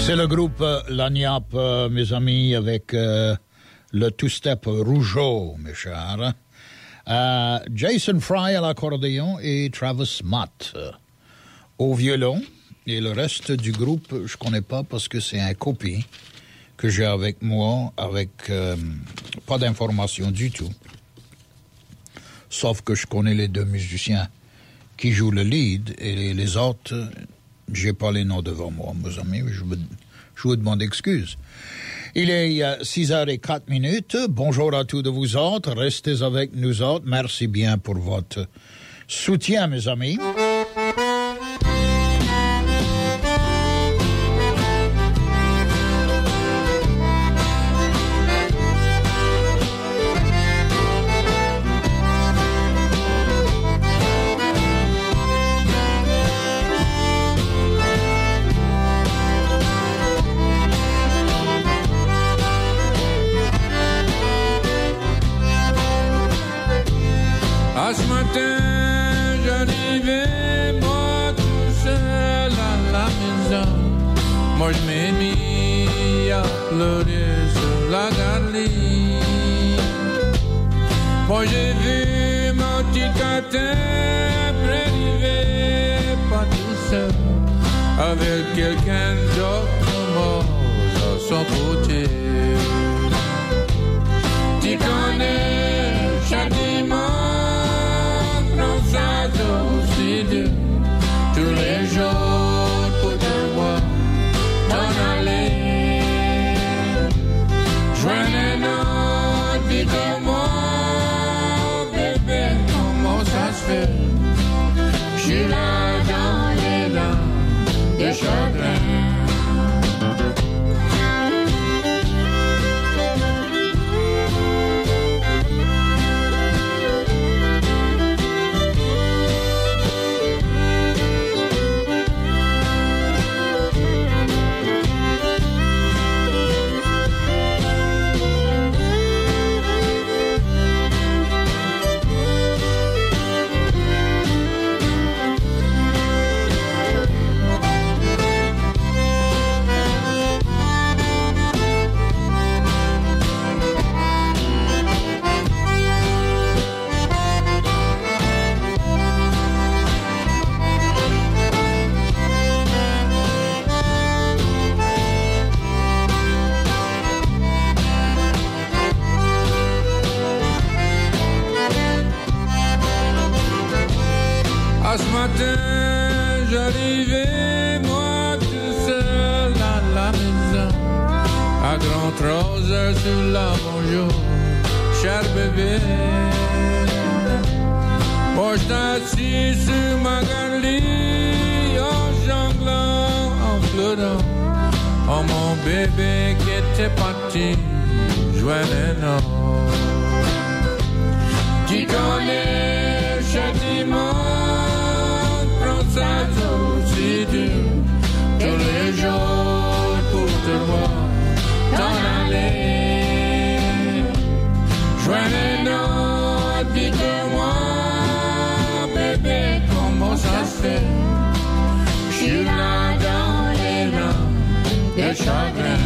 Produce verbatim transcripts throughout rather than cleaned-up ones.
C'est le groupe Lagniappe, euh, mes amis, avec euh, le two-step Rougeau, mes chers. Euh, Jason Fry à l'accordéon et Travis Mott euh, au violon. Et le reste du groupe, je connais pas parce que c'est un copie que j'ai avec moi, avec euh, pas d'informations du tout. Sauf que je connais les deux musiciens qui jouent le lead et les, les autres, j'ai pas les noms devant moi, mes amis, je vous, je vous demande excuse. Il est euh, six heures zéro quatre minutes. Bonjour à tous de vous autres. Restez avec nous autres. Merci bien pour votre soutien, mes amis. À ce matin, j'arrivais, moi tout seul à la maison. Moi je m'ai mis à pleurer sur la galerie. Moi j'ai vu mon petit catin arriver, pas tout seul, avec quelqu'un d'autre mort à son côté. Tu connais chaque dimanche aussi dur, tous les jours pour te voir t'en aller. Joindre un autre vie comme moi, bébé, comment ça se fait? J'suis là dans les dents de chagrin. Ce matin, j'arrivais, moi tout seul à la maison, à grand trois heures sur la bonjour, cher bébé. Moi j'étais assis sur ma galerie, en jonglant, en pleurant, oh mon bébé qui était parti, joindre un autre. Tu connais chaque dimanche, ça aussi dur, tous les jours pour te voir t'en aller. Joindre un autre vie que moi, bébé, comment ça se fait? J'suis là dans les rangs de chagrin.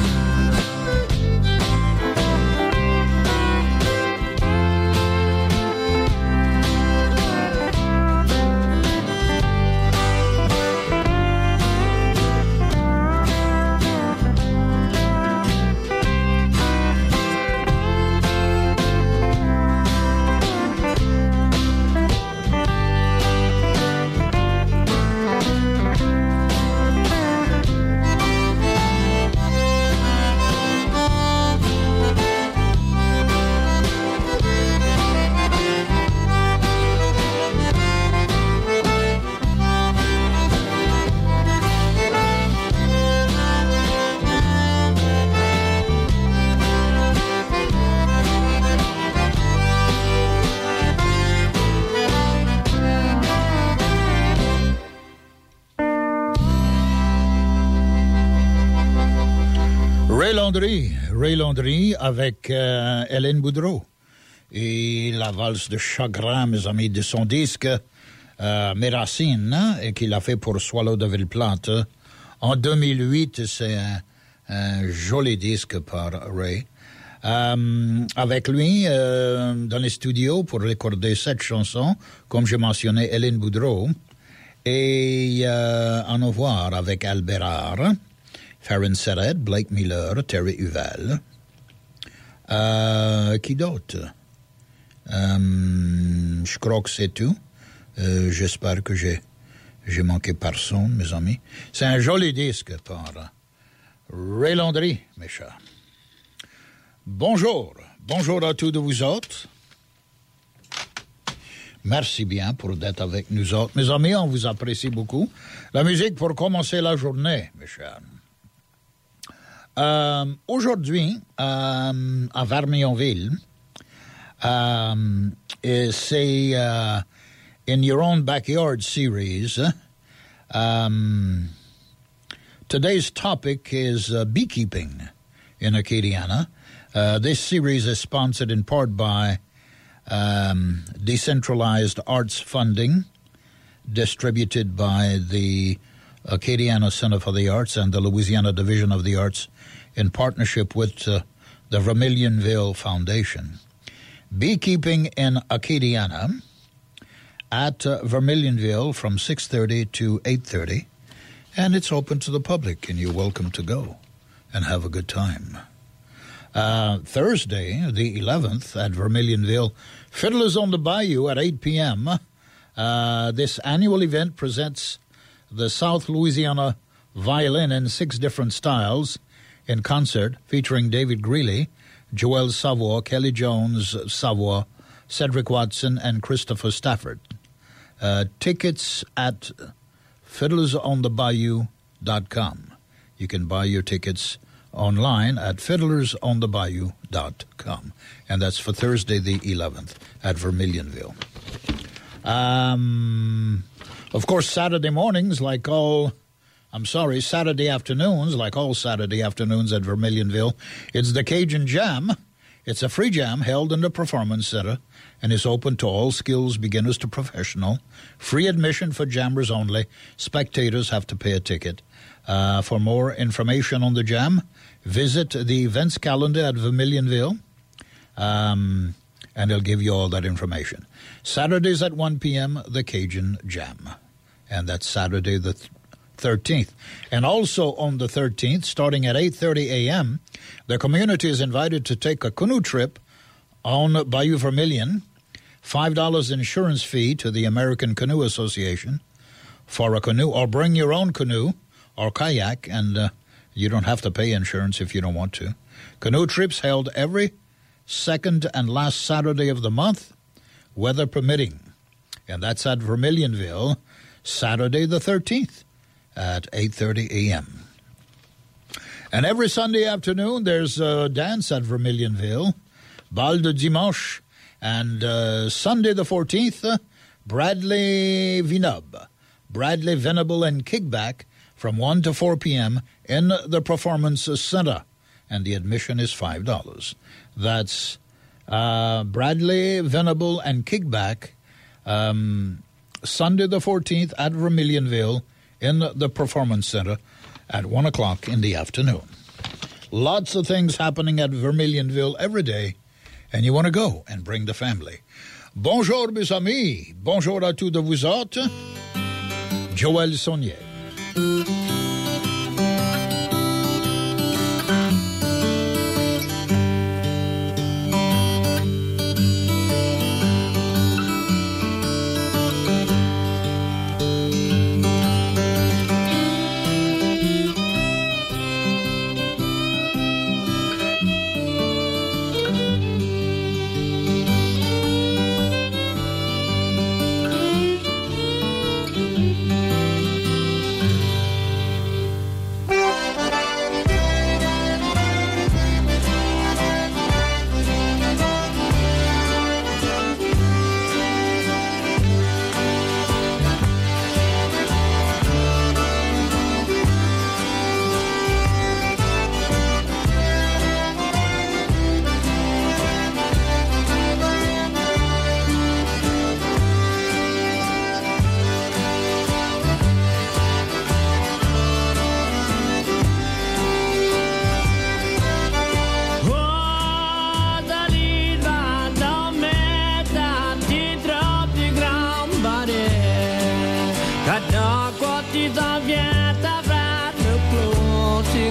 Ray Landry, Ray Landry avec euh, Hélène Boudreau et la valse de chagrin, mes amis, de son disque euh, Mes Racines, et qu'il a fait pour Swallow de Ville Plate en deux mille huit. C'est un, un joli disque par Ray. Euh, avec lui, euh, dans les studios, pour recorder cette chanson, comme je mentionnais, Hélène Boudreau, et euh, en avoir avec Albérard, Farron Serret, Blake Miller, Terry Huval. Euh, qui d'autre? Euh, je crois que c'est tout. Euh, j'espère que j'ai, j'ai manqué personne, mes amis. C'est un joli disque par Ray Landry, mes chers. Bonjour. Bonjour à tous de vous autres. Merci bien pour d'être avec nous autres. Mes amis, on vous apprécie beaucoup. La musique pour commencer la journée, mes chers. Euh, aujourd'hui, euh, à Vermionville, euh, c'est uh, In Your Own Backyard series. Um, today's topic is uh, beekeeping in Acadiana. Uh, this series is sponsored in part by um, Decentralized Arts Funding, distributed by the Acadiana Center for the Arts and the Louisiana Division of the Arts in partnership with uh, the Vermilionville Foundation. Beekeeping in Acadiana at uh, Vermilionville from six thirty to eight thirty, and it's open to the public, and you're welcome to go and have a good time. Uh, Thursday, the eleventh, at Vermilionville, Fiddlers on the Bayou at eight p.m. Uh, this annual event presents the South Louisiana violin in six different styles in concert, featuring David Greeley, Joel Savoy, Kelly Jones Savoy, Cedric Watson, and Christopher Stafford. Uh, tickets at fiddlers on the bayou dot com. You can buy your tickets online at fiddlers on the bayou dot com. And that's for Thursday the eleventh at Vermilionville. Um, of course, Saturday mornings, like all, I'm sorry, Saturday afternoons, like all Saturday afternoons at Vermilionville, it's the Cajun Jam. It's a free jam held in the Performance Center and is open to all skills, beginners to professional. Free admission for jammers only. Spectators have to pay a ticket. Uh, for more information on the jam, visit the events calendar at Vermilionville, um, and they'll give you all that information. Saturdays at one p.m., the Cajun Jam. And that's Saturday the thirteenth. And also on the thirteenth, starting at eight thirty a.m., the community is invited to take a canoe trip on Bayou Vermilion. five dollars insurance fee to the American Canoe Association for a canoe, or bring your own canoe or kayak, and uh, you don't have to pay insurance if you don't want to. Canoe trips held every second and last Saturday of the month, weather permitting. And that's at Vermilionville, Saturday the thirteenth at eight thirty a.m. And every Sunday afternoon, there's a dance at Vermilionville, Bal de Dimanche, and uh, Sunday the fourteenth, uh, Bradley Vinub, Bradley Venable and Kickback from one to four p.m. in the Performance Center, and the admission is five dollars. That's uh, Bradley Venable and Kickback, um, Sunday the fourteenth at Vermilionville in the Performance Center at one o'clock in the afternoon. Lots of things happening at Vermilionville every day, and you want to go and bring the family. Bonjour, mes amis. Bonjour à tous de vous autres. Joël Saunier.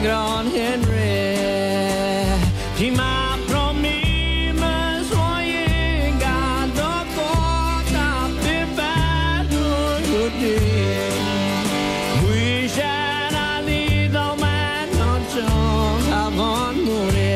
grand Henry, qui m'a promis me soigner, garde pour ta pépère d'aujourd'hui. Oui, j'ai allé dans ma notion avant de mourir.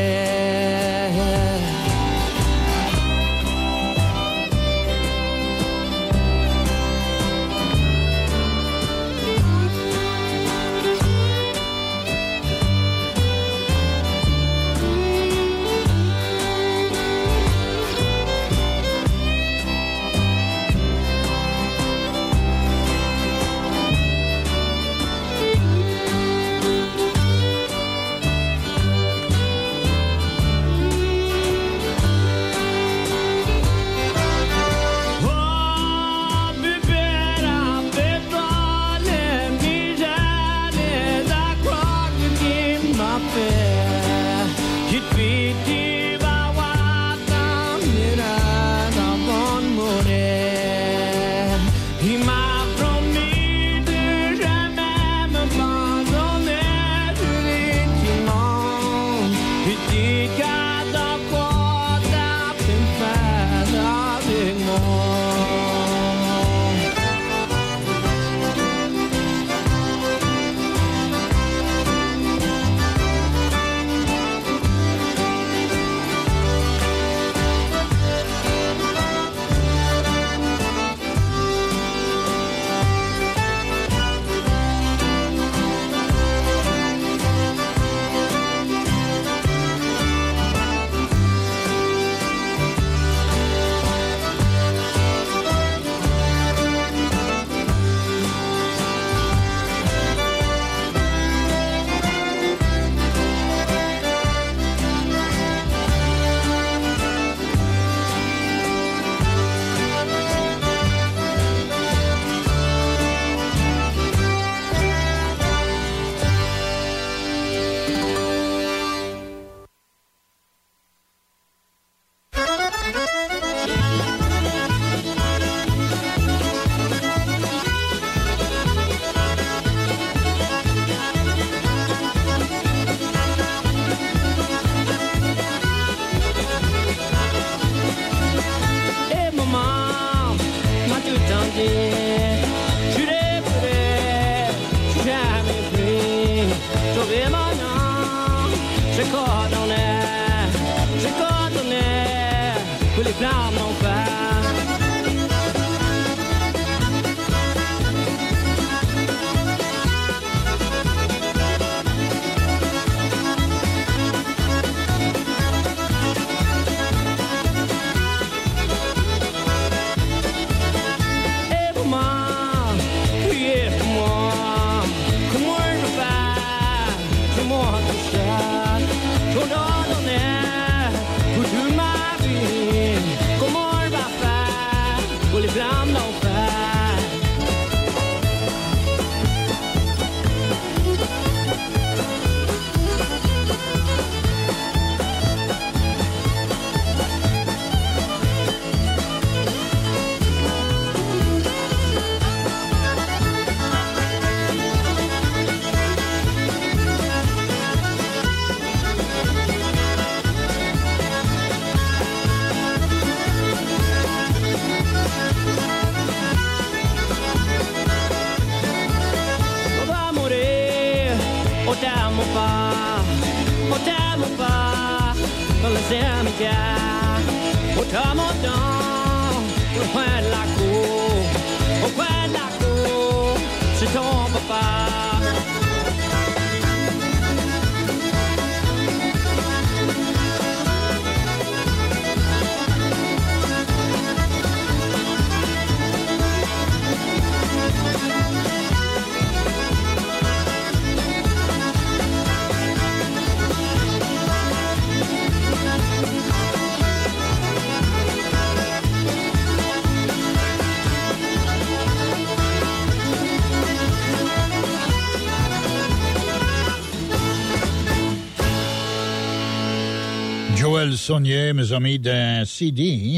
Joël Saunier, mes amis, d'un C D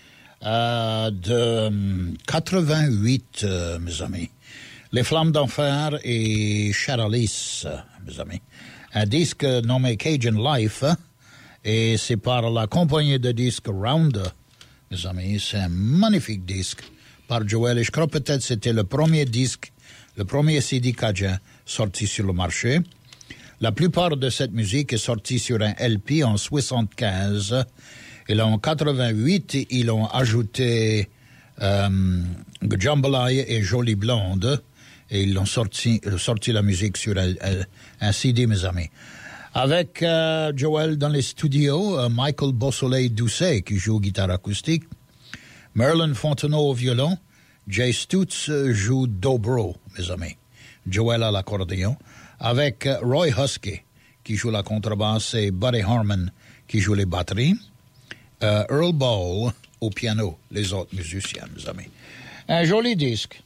euh, de quatre-vingt-huit, euh, mes amis. Les Flammes d'Enfer et Charalis, mes amis. un disque nommé Cajun Life, et c'est par la compagnie de disques Rounder, mes amis. C'est un magnifique disque par Joel, et je crois peut-être que c'était le premier disque, le premier C D cajun sorti sur le marché. La plupart de cette musique est sortie sur un L P en soixante-quinze, et en quatre-vingt-huit, ils ont ajouté euh, Jambalaya et Jolie Blonde, et ils ont sorti, sorti la musique sur un, un C D, mes amis. Avec euh, Joel dans les studios, euh, Michael Beausoleil-Doucet qui joue guitare acoustique, Merlin Fontenot au violon, Jay Stutz joue dobro, mes amis. Joel à l'accordéon, avec euh, Roy Husky qui joue la contrebasse et Buddy Harman qui joue les batteries, euh, Earl Ball au piano, les autres musiciens, mes amis. Un joli disque,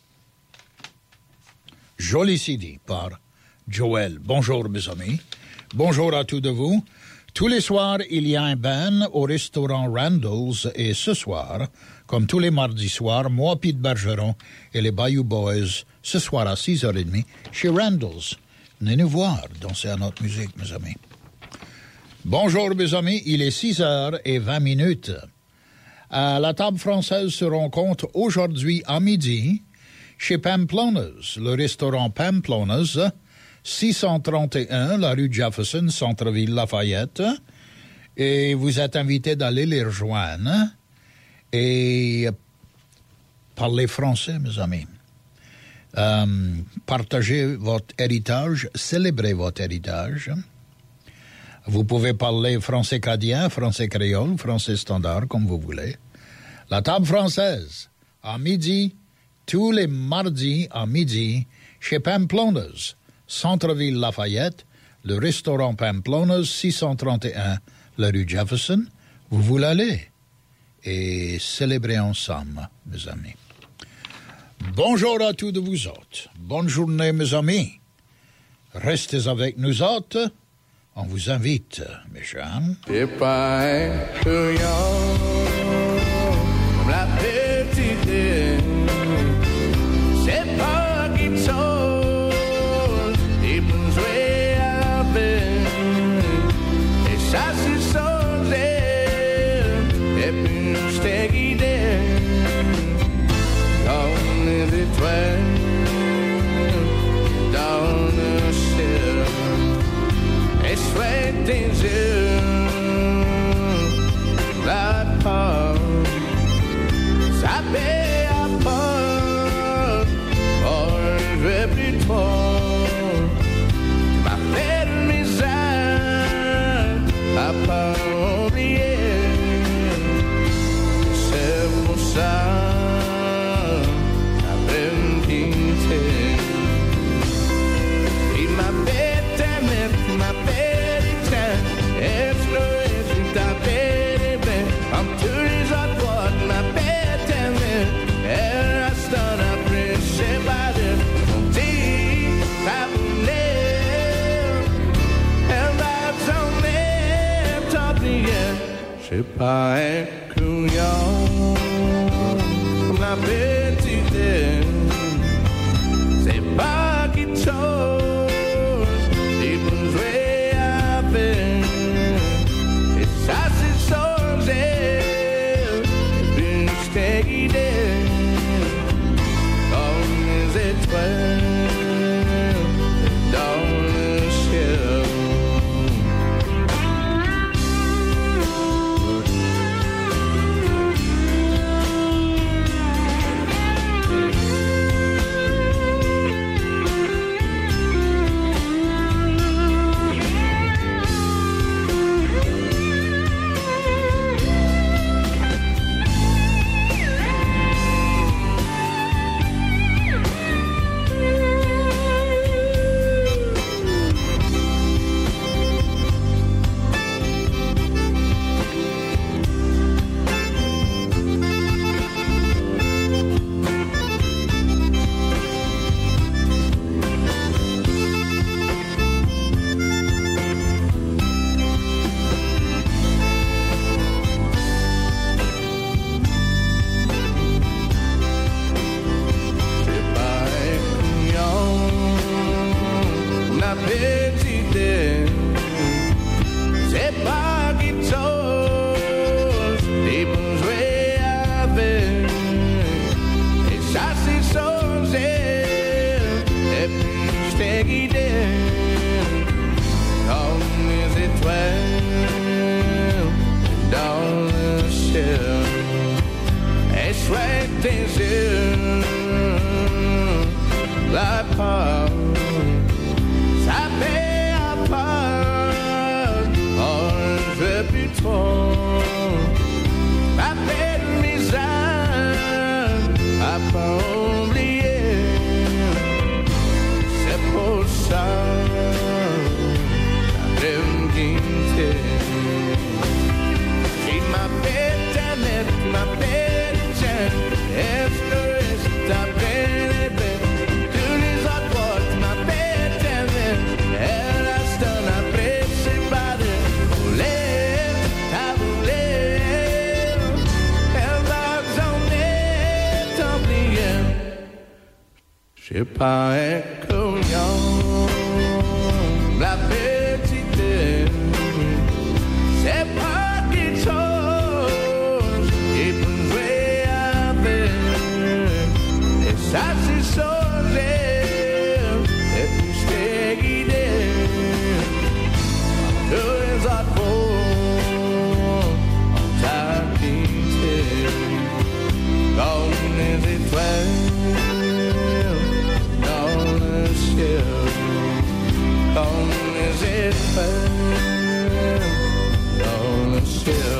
joli C D par Joel. Bonjour, mes amis. Bonjour à tous de vous. Tous les soirs, il y a un band au restaurant Randall's, et ce soir, comme tous les mardis soirs, moi, Pete Bergeron et les Bayou Boys, ce soir à six heures trente, chez Randall's. Venez nous voir, danser à notre musique, mes amis. Bonjour, mes amis, il est six heures vingt minutes. À la table française se rencontre aujourd'hui à midi chez Pamplona's, le restaurant Pamplona's, six cent trente et un, la rue Jefferson, centre-ville Lafayette, et vous êtes invités d'aller les rejoindre et parler français, mes amis. Euh, partagez votre héritage, célébrez votre héritage. Vous pouvez parler français cadien, français créole, français standard, comme vous voulez. La table française, à midi, tous les mardis à midi, chez Pamplona's, centre-ville Lafayette, le restaurant Pamplona's, six cent trente et un, la rue Jefferson. Vous voulez aller et célébrer ensemble, mes amis. Bonjour à tous de vous autres. Bonne journée, mes amis. Restez avec nous autres. On vous invite, mes jeunes. If I too young, la petite, c'est pas qu'il sonne, il peut jouer avec, et ça c'est son zèle, et puis je t'ai guidé, dans les étoiles, dans le ciel. Et souhaite tes yeux, la part, ça paie à part, oh, je veux plus trop, ma belle misère, à pas oublier, c'est pour ça, la peine quitter, il m'a fait aimer, ma belle. Je sais pas être couillon, ma petite, c'est pas quelque chose, il peut jouer avec, et ça c'est changé, et puis je t'ai guidé, comme les étoiles, dans le ciel. Petite guider comme les étoiles dans le ciel. Et souhaite tes yeux la part, ça fait à part, oh je plus trop, ma peine misère à pas oublier, c'est pour ça que je me quitte. Qui m'appelle Janet, m'appelle Janet, est-ce que je t'appelle bête? Tous les autres portes m'appellent Janet, elle reste un apprécié par de voler, à voler, elle va jamais t'oublier. J'ai pas un cognon, la petite, c'est pas quelque chose qui peut jouer avec. Et ça c'est sauvé, et puis je t'ai guidé. Tous les autres mots, on t'a quitté. Comme les étoiles dans le ciel. Comme les étoiles dans le ciel.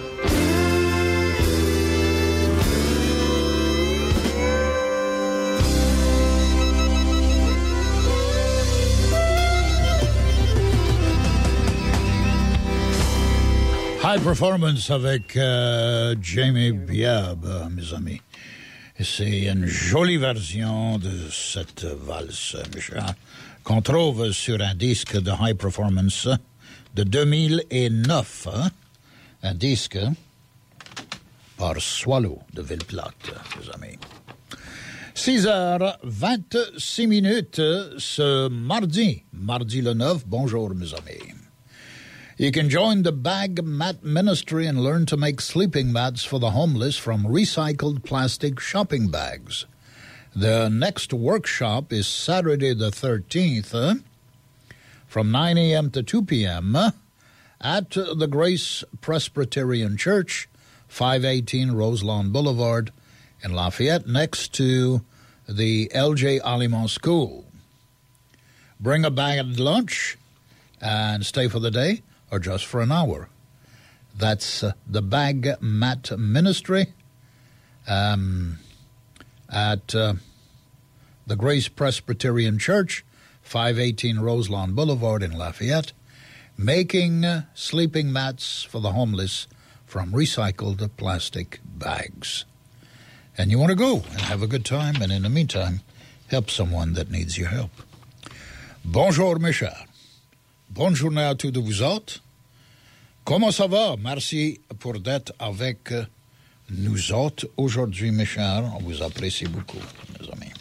High Performance avec euh, Jamie Biab, euh, mes amis. Et c'est une jolie version de cette valse, Michel, qu'on trouve sur un disque de High Performance de deux mille neuf. Hein? Un disque par Swallow de Ville-Plate, mes amis. six heures vingt-six minutes ce mardi, mardi le neuf. Bonjour, mes amis. You can join the Bag Mat Ministry and learn to make sleeping mats for the homeless from recycled plastic shopping bags. The next workshop is Saturday the thirteenth uh, from nine a.m. to two p.m. Uh, at the Grace Presbyterian Church, five eighteen Roselawn Boulevard in Lafayette, next to the L J Aliment School. Bring a bag at lunch and stay for the day, or just for an hour. That's uh, the Bag Mat Ministry um, at uh, the Grace Presbyterian Church, five eighteen Roselawn Boulevard in Lafayette, making uh, sleeping mats for the homeless from recycled plastic bags. And you want to go and have a good time, and in the meantime, help someone that needs your help. Bonjour, mes chers. Bonne journée à tous de vous autres. Comment ça va? Merci pour d'être avec nous autres aujourd'hui, mes chers. On vous apprécie beaucoup, mes amis.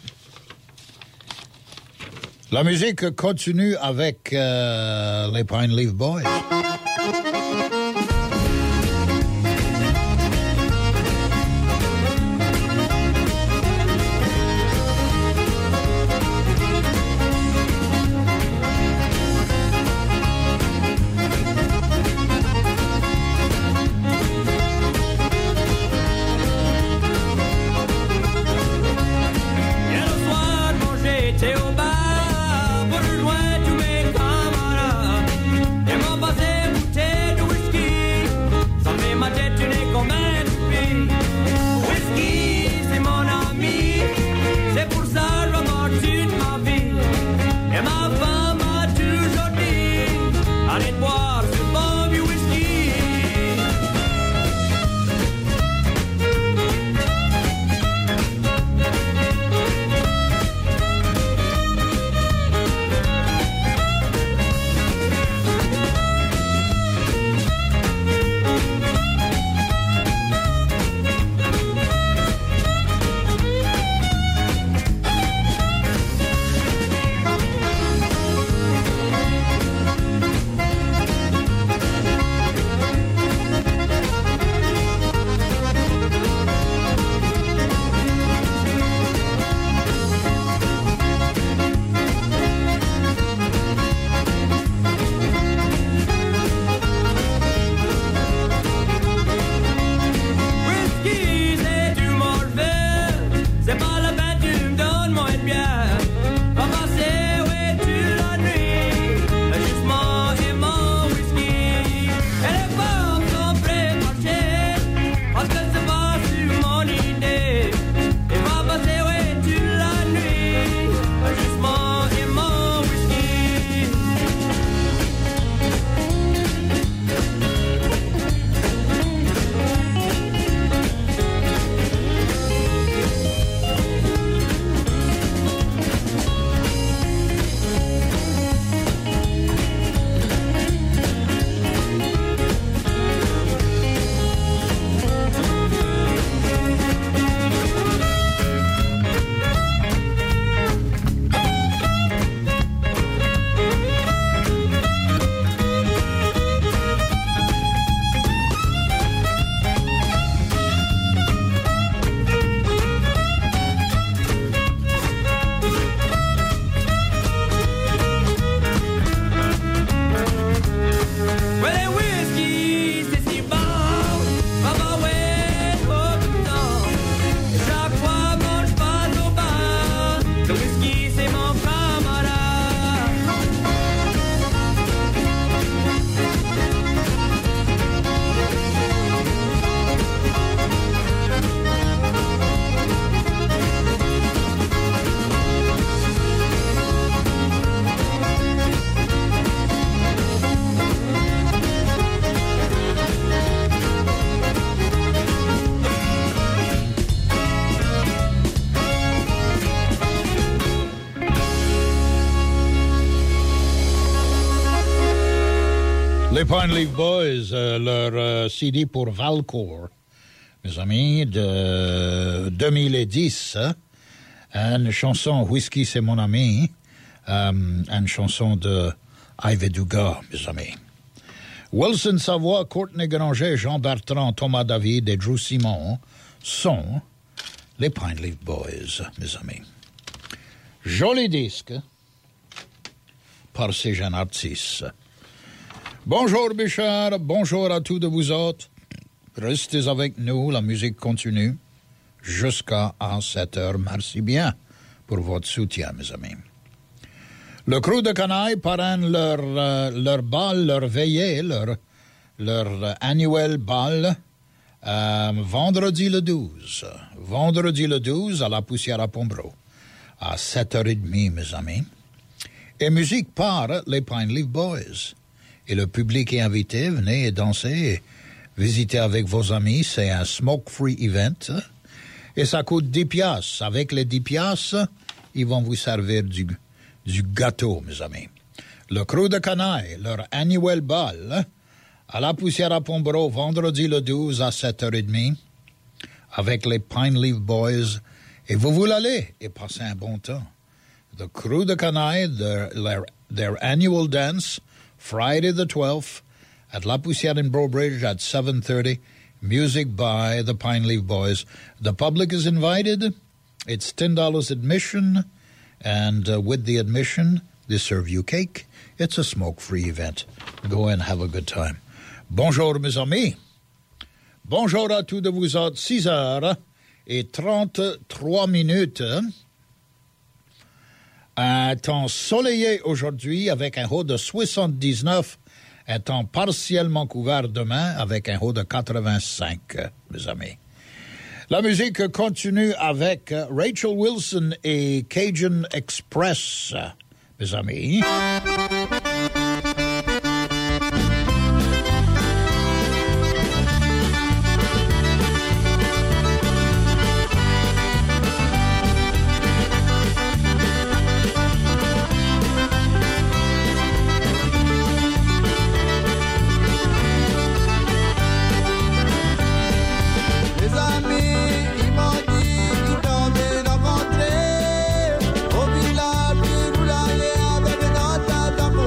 La musique continue avec euh, les Pine Leaf Boys. Pour rejoindre tous mes camarades, et m'en passer bouteille de whisky. Les Pine Leaf Boys, euh, leur euh, C D pour Valcourt, mes amis, de deux mille dix, hein? Une chanson Whisky c'est mon ami, euh, une chanson de Yves Dugas, mes amis. Wilson Savoie, Courtney Granger, Jean Bertrand, Thomas David et Drew Simon sont les Pine Leaf Boys, mes amis. Joli disque par ces jeunes artistes. Bonjour Bichard, bonjour à tous de vous autres. Restez avec nous, la musique continue jusqu'à sept heures. Merci bien pour votre soutien, mes amis. Le crew de Canaille parraine leur, euh, leur bal, leur veillée, leur, leur euh, annuel bal euh, vendredi le douze. Vendredi le douze à la Poussière à Pombro, à sept heures trente, mes amis. Et musique par les Pine Leaf Boys. Et le public est invité, venez et dansez, visitez avec vos amis, c'est un smoke-free event. Et ça coûte dix piastres. Avec les dix piastres, ils vont vous servir du, du gâteau, mes amis. Le crew de Canaille, leur annuel bal, à la Poussière à Pombro, vendredi le douze à sept heures trente, avec les Pine Leaf Boys. Et vous voulez aller et passer un bon temps. The crew de Canaille, their, their, their annual dance, Friday the twelfth, at La Poussière in Brobridge at seven thirty. Music by the Pine Leaf Boys. The public is invited. It's ten dollars admission. And uh, with the admission, they serve you cake. It's a smoke-free event. Go and have a good time. Bonjour, mes amis. Bonjour à tous de vous autres. six heures et trente-trois minutes. Un temps soleillé aujourd'hui avec un haut de soixante-dix-neuf, un temps partiellement couvert demain avec un haut de quatre-vingt-cinq, mes amis. La musique continue avec Rachel Wilson et Cajun Express, mes amis. Au village, nous l'allons avec notre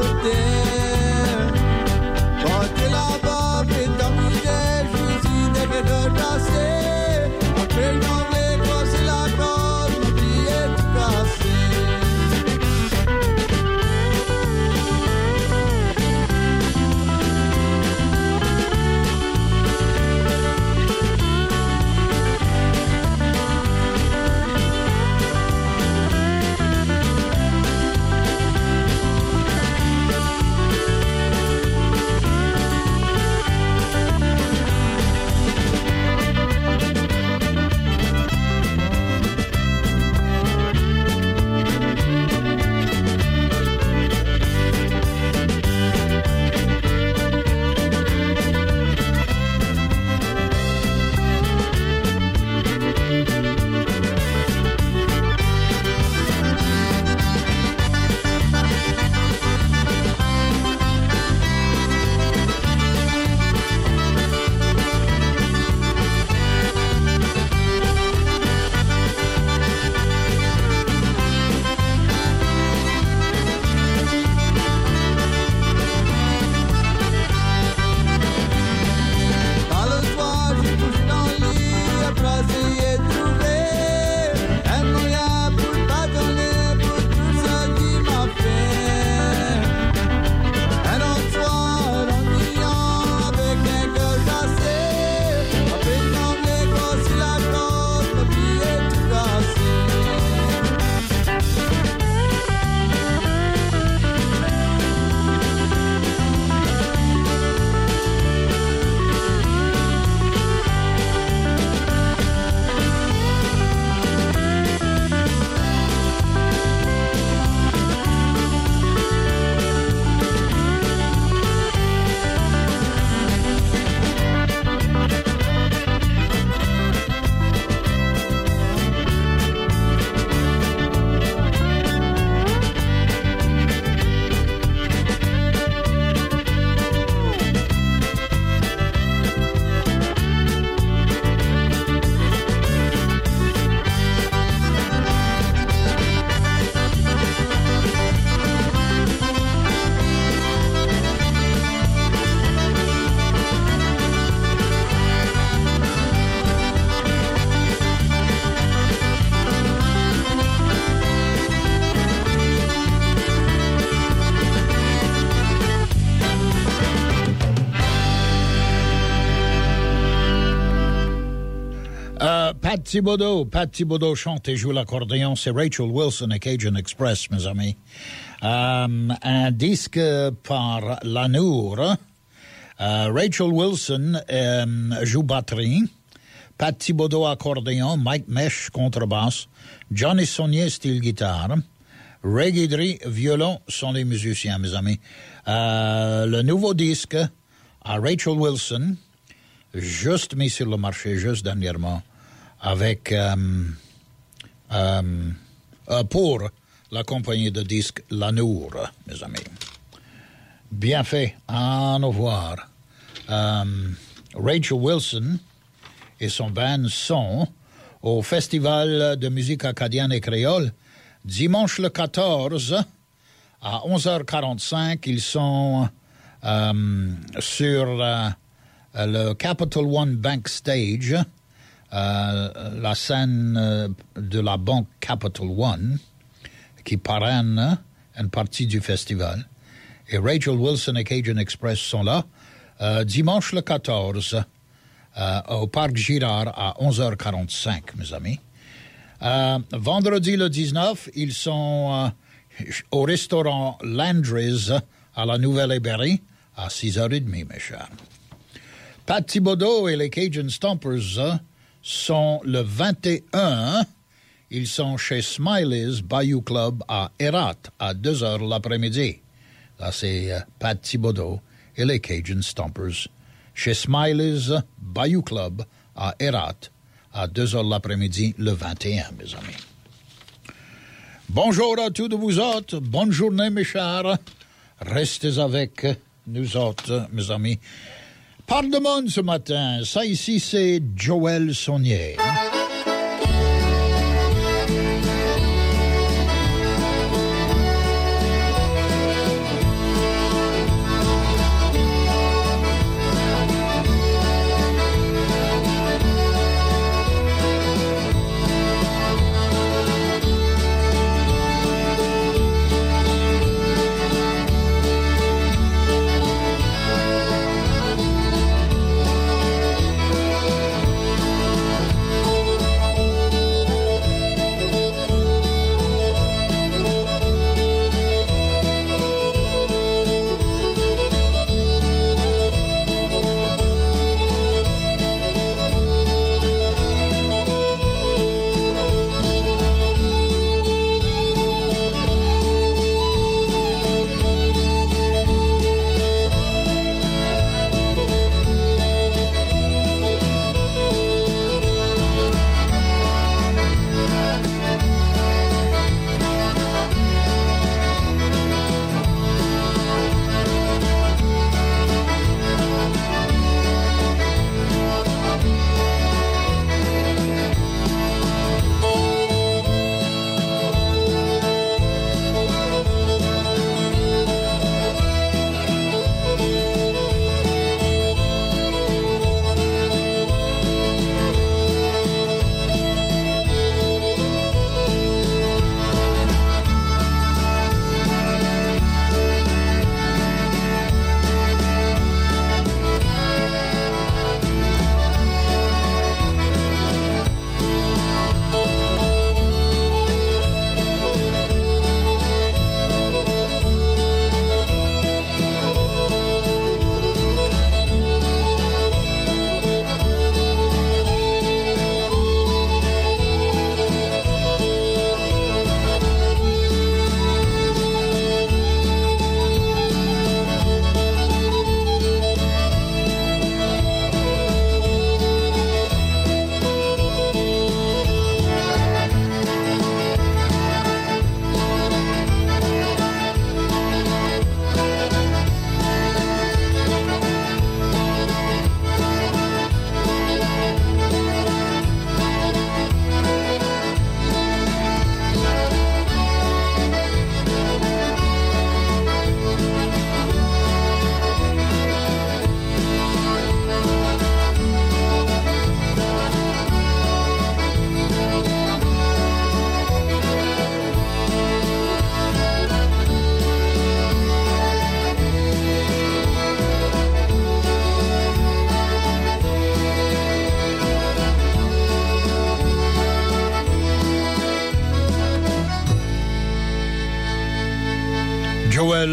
Pat Thibodeau. Pat Thibodeau chante et joue l'accordéon. C'est Rachel Wilson et Cajun Express, mes amis. Euh, un disque par Lanour. Euh, Rachel Wilson euh, joue batterie. Pat Thibodeau accordéon. Mike Mesh contrebasse. Johnny Saunier style guitare. Ray Guidry violon sont les musiciens, mes amis. Euh, le nouveau disque à Rachel Wilson, juste mis sur le marché, juste dernièrement, avec euh, euh, euh, pour la compagnie de disques Lanour, mes amis. Bien fait, à nous voir. Euh, Rachel Wilson et son band sont au Festival de musique acadienne et créole. Dimanche le quatorze, à onze heures quarante-cinq, ils sont euh, sur euh, le Capital One Bank Stage, euh, la scène euh, de la banque Capital One, qui parraine une partie du festival. Et Rachel Wilson et Cajun Express sont là, euh, dimanche le quatorze, euh, au Parc Girard, à onze heures quarante-cinq, mes amis. Euh, vendredi le dix-neuf, ils sont euh, au restaurant Landry's à la Nouvelle-Héberry à six heures trente, mes chers. Pat Thibodeau et les Cajun Stompers euh, sont le vingt et un. Ils sont chez Smiley's Bayou Club à Herat à deux heures l'après-midi. Là, c'est euh, Pat Thibodeau et les Cajun Stompers chez Smiley's Bayou Club à Herat à deux heures l'après-midi, le vingt et un, mes amis. Bonjour à tous de vous autres. Bonne journée, mes chers. Restez avec nous autres, mes amis. Parle de monde ce matin. Ça ici, c'est Joël Saunier.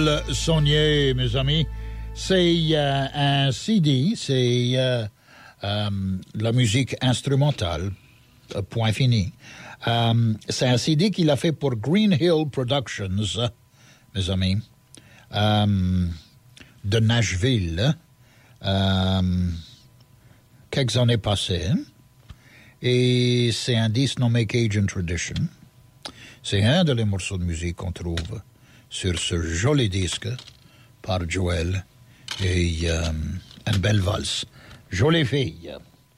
Paul Saunier, mes amis. C'est euh, un C D, c'est euh, euh, la musique instrumentale, euh, point fini. Euh, c'est un C D qu'il a fait pour Green Hill Productions, mes amis, euh, de Nashville, euh, quelques années passées. Et c'est un disque nommé Cajun Tradition. C'est un des morceaux de musique qu'on trouve sur ce joli disque par Joël et euh, une belle valse. Jolie fille.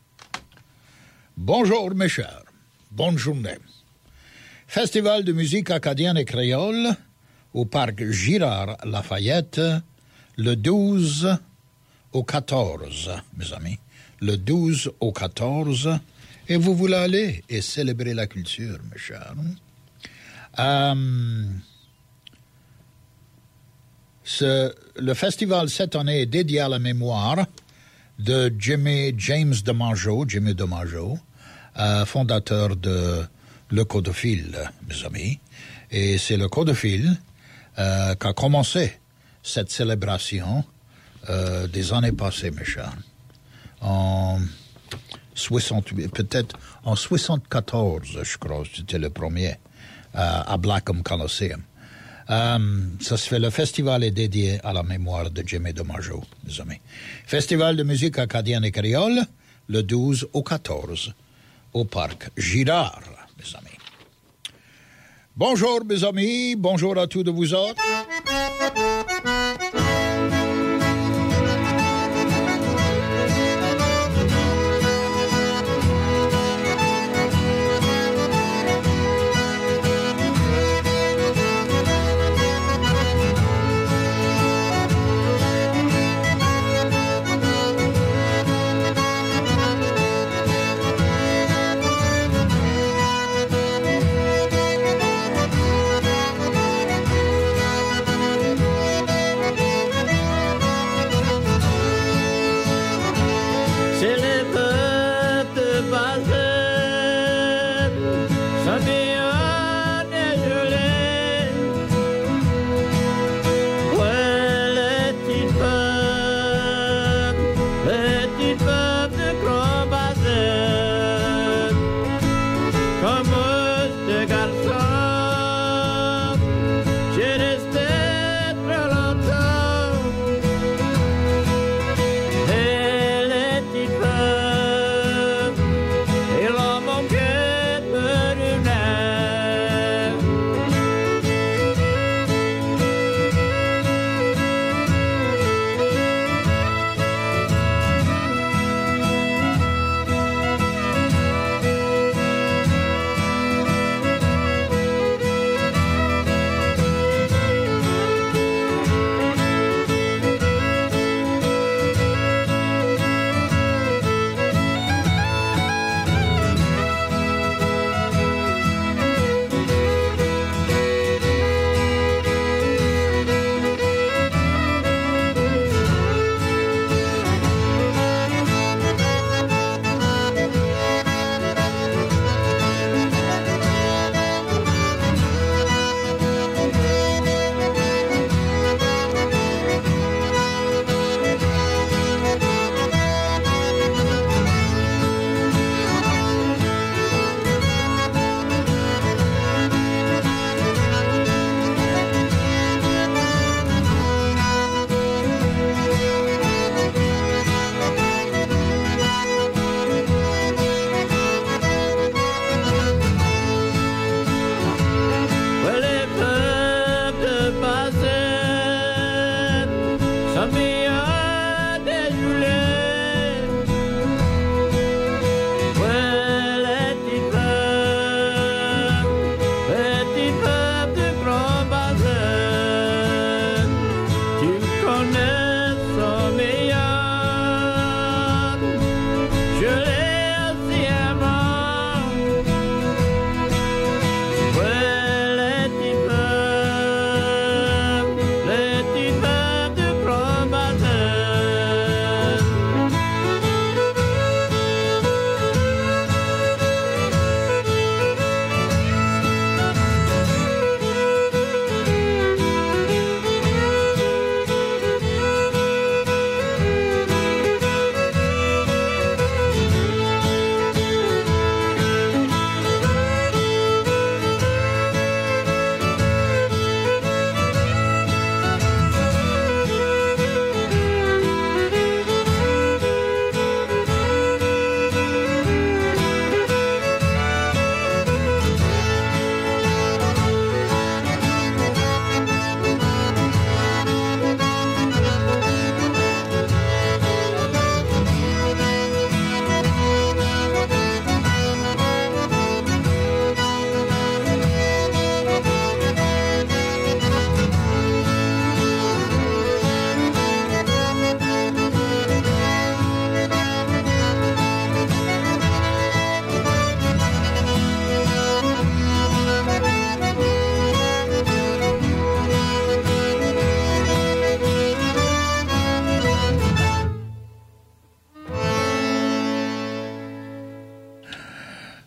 Bonjour mes chers, bonne journée. Festival de musique acadienne et créole au parc Girard Lafayette le douze au quatorze, mes amis. Le douze au quatorze, et vous voulez aller et célébrer la culture, mes chers. Euh, ce, le festival cette année est dédié à la mémoire de Jimmy James DeMaggio, Jimmy DeMaggio, euh, fondateur de Le Codophile, mes amis. Et c'est Le Codophile euh, qui a commencé cette célébration euh, des années passées, mes chers. En soixante-huit, peut-être en soixante-quatorze, je crois, c'était le premier. Uh, à Blackham Coliseum. Um, ça se fait, le festival est dédié à la mémoire de Jimmy DeMaggio, mes amis. Festival de musique acadienne et créole, le douze au quatorze, au parc Girard, mes amis. Bonjour, mes amis, bonjour à tous de vous autres.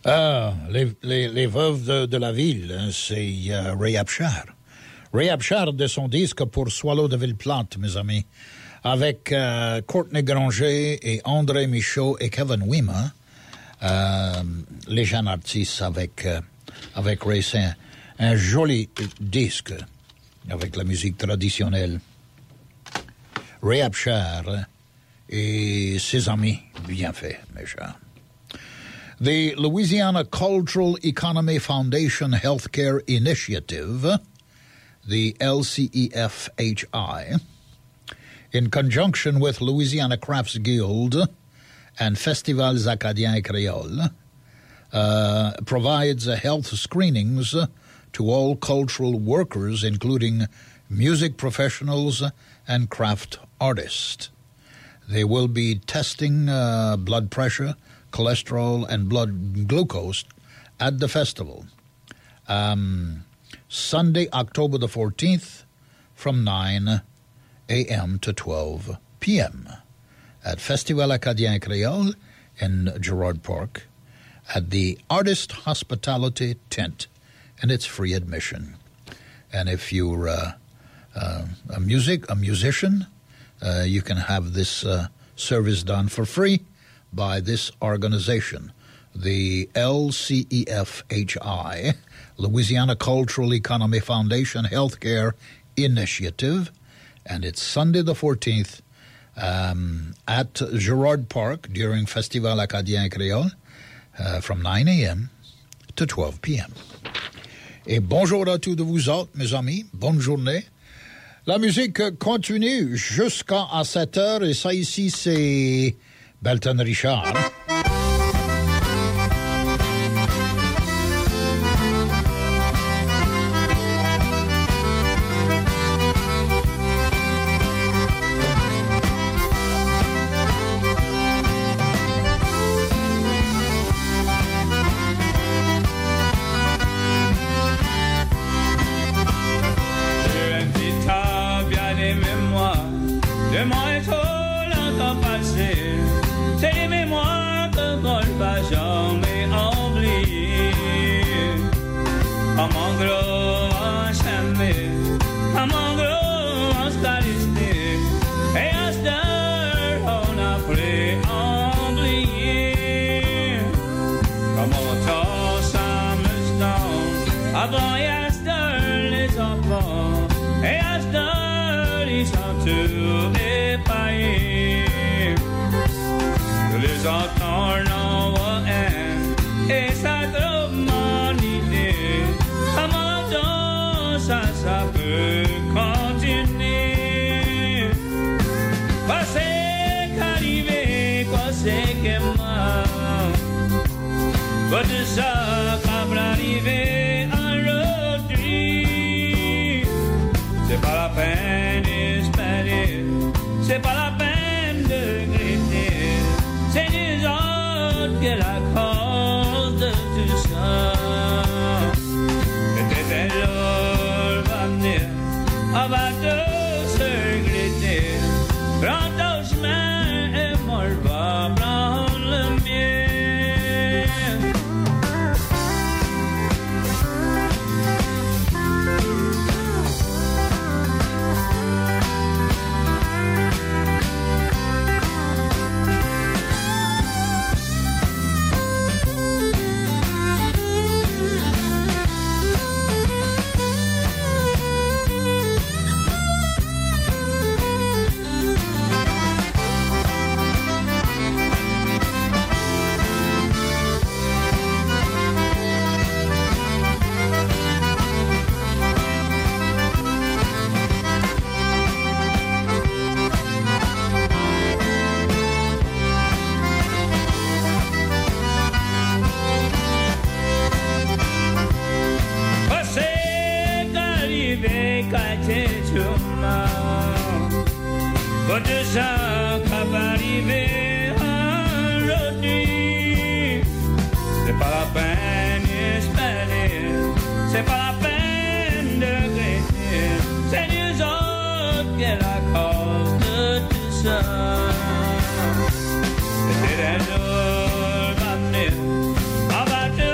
Ah, les, les, les veuves de, de la ville, hein, c'est uh, Ray Abshar. Ray Abshar de son disque pour Swallow de Villeplante, mes amis, avec uh, Courtney Granger et André Michaud et Kevin Wima, uh, les jeunes artistes avec, uh, avec Ray. C'est un, un joli disque avec la musique traditionnelle. Ray Abshar et ses amis, bien fait, mes chers. The Louisiana Cultural Economy Foundation Healthcare Initiative, the L C E F H I, in conjunction with Louisiana Crafts Guild and Festivals Acadiens et Créoles, uh, provides uh, health screenings to all cultural workers, including music professionals and craft artists. They will be testing uh, blood pressure, cholesterol, and blood glucose at the festival. Um, Sunday, October the fourteenth, from nine a.m. to twelve p.m. at Festival Acadien Creole in Girard Park at the Artist Hospitality Tent, and it's free admission. And if you're uh, uh, a music, a musician, uh, you can have this uh, service done for free by this organization, the L C E F H I, Louisiana Cultural Economy Foundation Healthcare Initiative, and it's Sunday the fourteenth um, at Girard Park during Festival Acadien Créole uh, from nine a.m. to twelve p.m. Et bonjour à tous de vous autres, mes amis, bonne journée. La musique continue jusqu'à sept heures, et ça ici, c'est Belton Richard. About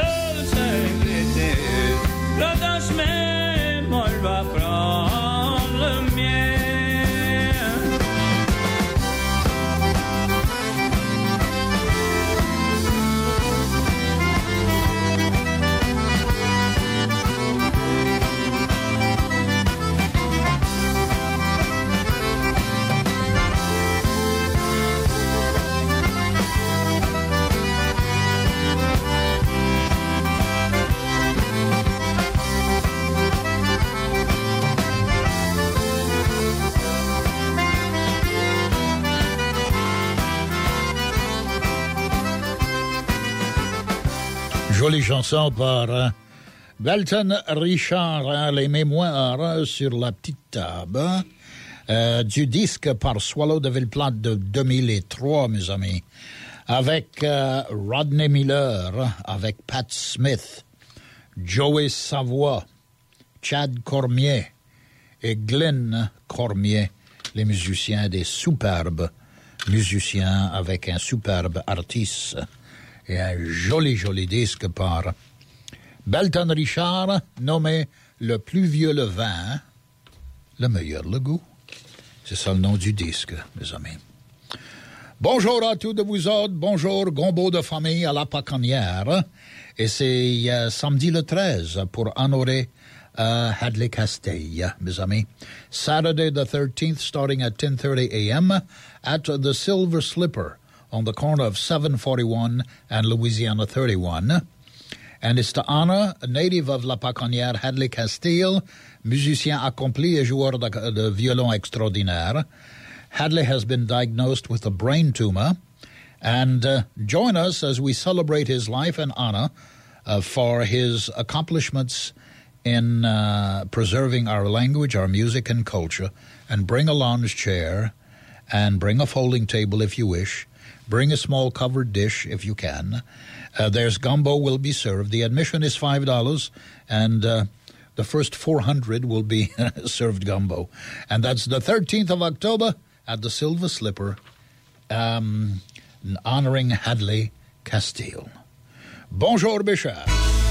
Jolie chanson par euh, Belton Richard, hein, les mémoires sur la petite table, euh, du disque par Swallow de Villeplante de deux mille trois, mes amis, avec euh, Rodney Miller, avec Pat Smith, Joey Savoie, Chad Cormier et Glenn Cormier, les musiciens, des superbes musiciens avec un superbe artiste et un joli, joli disque par Belton Richard, nommé Le plus vieux le vin, le meilleur le goût. C'est ça le nom du disque, mes amis. Bonjour à tous de vous autres, bonjour Gombo de famille à la Paconnière. Et c'est euh, samedi le treize pour honorer uh, Hadley Castell, mes amis. Saturday the thirteenth, starting at ten thirty a.m. at the Silver Slipper on the corner of seven forty-one and Louisiana thirty-one. And it's to honor a native of La Paconnière, Hadley Castell, musicien accompli et joueur de, de violon extraordinaire. Hadley has been diagnosed with a brain tumor. And uh, join us as we celebrate his life and honor uh, for his accomplishments in uh, preserving our language, our music, and culture. And bring a lounge chair and bring a folding table if you wish. Bring a small covered dish if you can. Uh, there's gumbo will be served. The admission is five dollars, and uh, the first four hundred will be served gumbo. And that's the thirteenth of October at the Silver Slipper, um, honoring Hadley Castell. Bonjour, Bishop.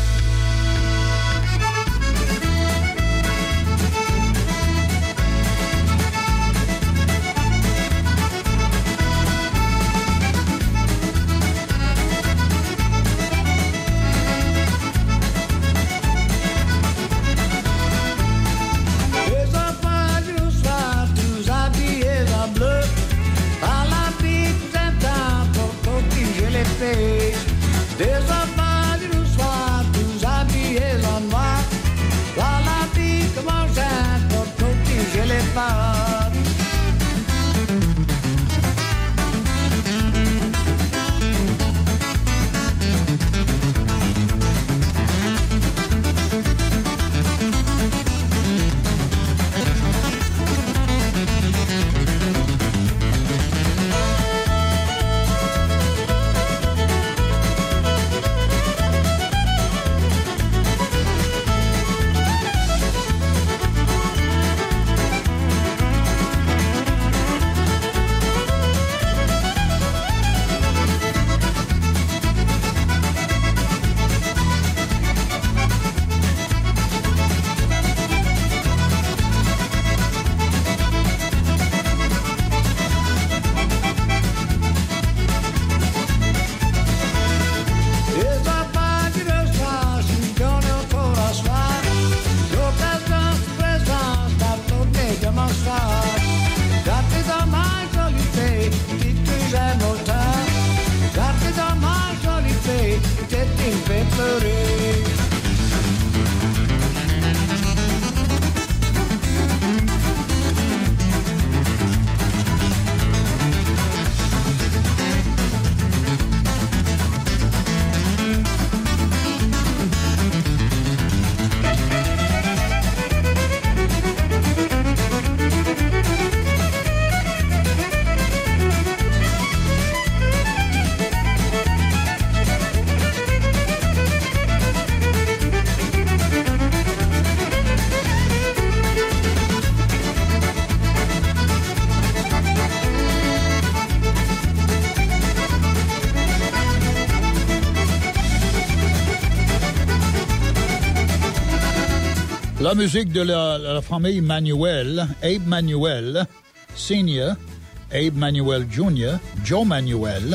La musique de la, la famille Manuel, Abe Manuel Senior, Abe Manuel Junior, Joe Manuel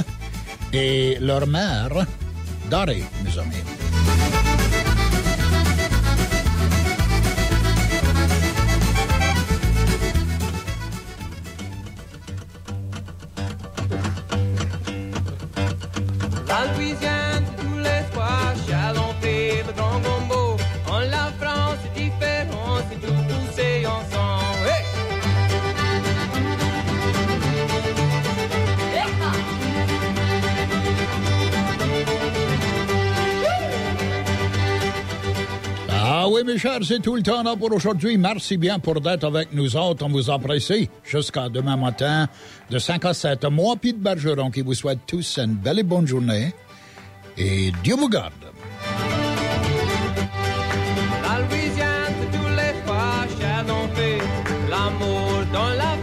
et leur mère, Dari, mes amis. La Louisiane, tous les soirs, chalenté, bedron gombo. En la France, c'est différent, c'est tout poussé ensemble. Hey! Ah oui, mes chers, c'est tout le temps là pour aujourd'hui. Merci bien pour d'être avec nous autres. On vous apprécie. Jusqu'à demain matin, de cinq à sept. Moi, Pete Bergeron, qui vous souhaite tous une belle et bonne journée. Et Dieu vous garde. La Louisiane, tous les fois, chers ont fait l'amour dans la